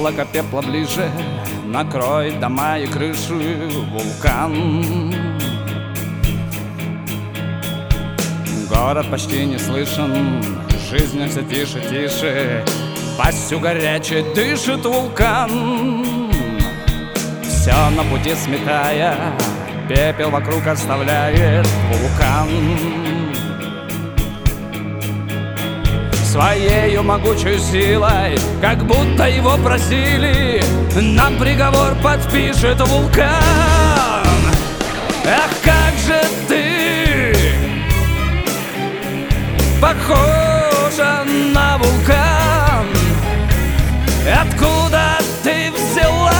облако пепла ближе накроет дома и крыши вулкан. Город почти не слышен, жизнь все тише, тише, пастью горячей дышит вулкан. Все на пути сметая, пепел вокруг оставляет вулкан. Своею могучей силой, как будто его просили, нам приговор подпишет вулкан. Ах, как же ты похожа на вулкан! Откуда ты взялась?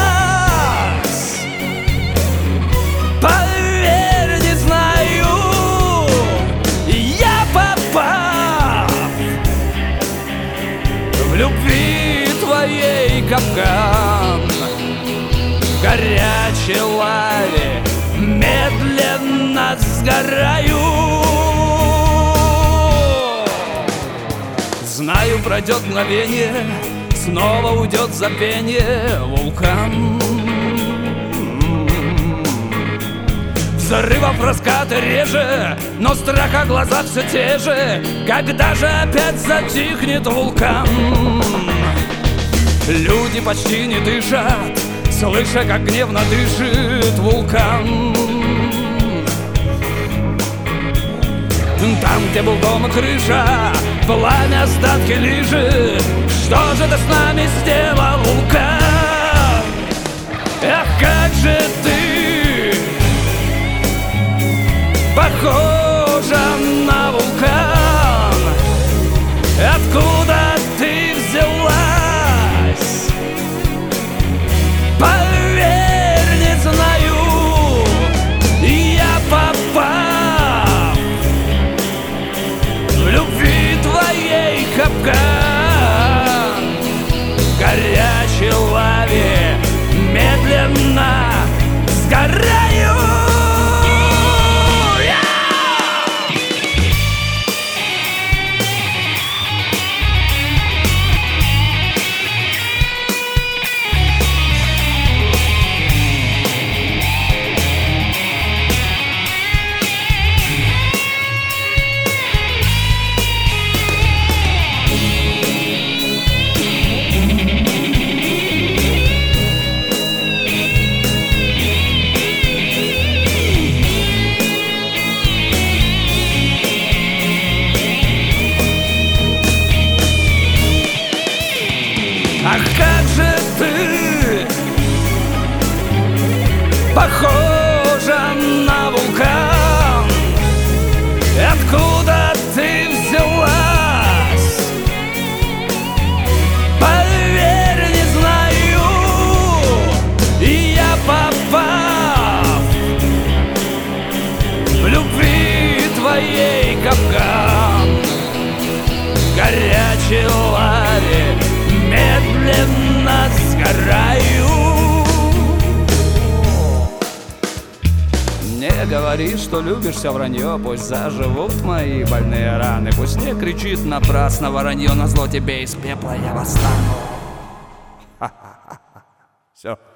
Поверь, не знаю, я попав в любви твоей капкан. В горячей лаве медленно сгораю. Знаю, пройдет мгновение, снова уйдет забвение вулкан. Взрывов раскаты реже, но страха глаза все те же. Когда же опять затихнет вулкан? Люди почти не дышат, слыша, как гневно дышит вулкан. Там, где был дом и крыша, пламя остатки лижет. Что же ты с нами сделал, вулкан? Ах, как же ты похожа на вулкан! Откуда ты взялась? Поверь, не знаю, я попав в любви твоей капкан. В горячей лаве медленно сгораю. Ах, как же ты похожа на вулкан! Откуда ты взялась? Поверь, не знаю, я попав в любви твоей капкан. В горячей лаве медленно сгораю. Не говори, что любишь все вранье, пусть заживут мои больные раны. Пусть не кричит напрасно воронье, назло тебе из пепла я восстану. Все.